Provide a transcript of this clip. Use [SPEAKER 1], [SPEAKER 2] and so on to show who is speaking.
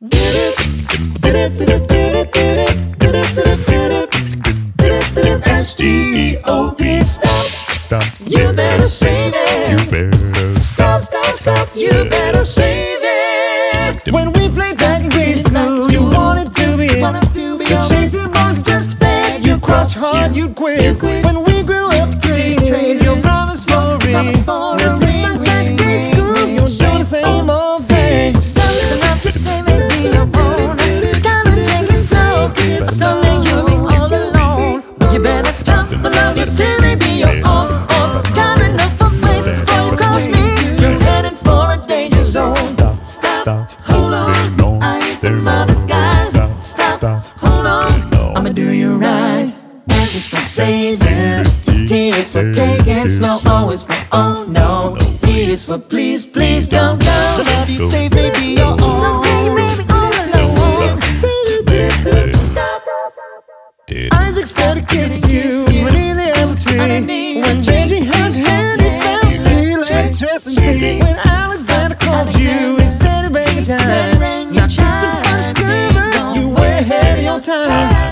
[SPEAKER 1] S-T-O-P, stop. You better save it.
[SPEAKER 2] You better
[SPEAKER 1] Stop. You better save it.
[SPEAKER 3] When we played back in grade school, you wanted to be it. You chasing boys just fed. You crossed hard, you'd quit. When we grew up trading, you promised for it. Just like back in grade school, you're doing the same old thing.
[SPEAKER 1] Stop living up the same and be your own. Gotta take it slow. Someday you'll be all alone. You better stop the love you say may be your own. Time enough of waiting before you cross me. You're heading for a danger zone.
[SPEAKER 2] Stop.
[SPEAKER 1] Hold on. I ain't the mother guys. Stop. Hold on. I'ma do you right. S is for saving. T is for taking slow. O is for oh no. P is for please don't go.
[SPEAKER 3] The love you say may be your own.
[SPEAKER 1] Someday you may be all alone. Stop.
[SPEAKER 3] Isaac started kissing you beneath the apple tree. When Benji held your hand, he felt electricity. When Alexander called you, he said it rang your time. Now just to discover you were ahead of your time.